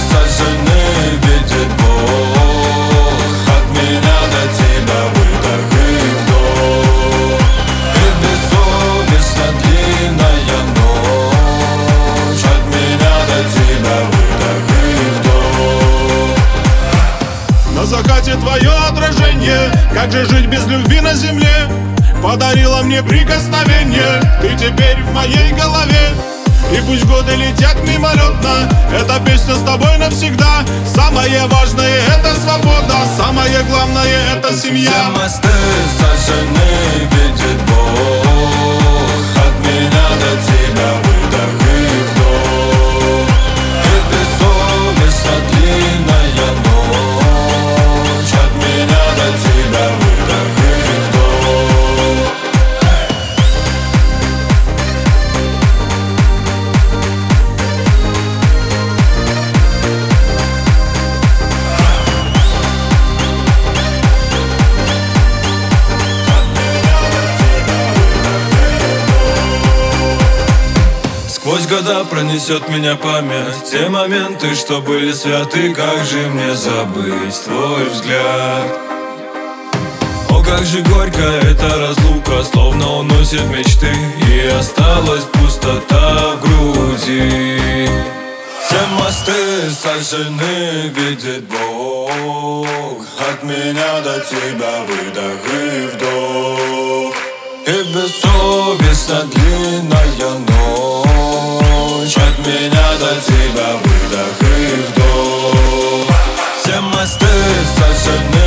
сожжены, видит Бог. От меня до тебя выдох и вдох. И бессовестно длинная ночь. От меня до тебя выдох и вдох. На закате твое отражение. Как же жить без любви на земле? Подарила мне прикосновение. Ты теперь в моей голове. И пусть годы летят мимолетно, эта песня с тобой навсегда. Самое важное — это свобода, самое главное — это семья. Все мосты сожжены, видит Бог. От меня до тебя выдох и вдох. И бессовестно длинная ночь. От меня до тебя выдох и вдох. Сквозь года пронесет меня память. Те моменты, что были святы. Как же мне забыть твой взгляд? О, как же горько эта разлука, словно уносит мечты. И осталась пустота в груди. Все мосты сожжены, видит Бог. От меня до тебя выдох и вдох. И бессовестно длинная ночь. От меня до тебя выдох и вдох. Все мосты сожжены.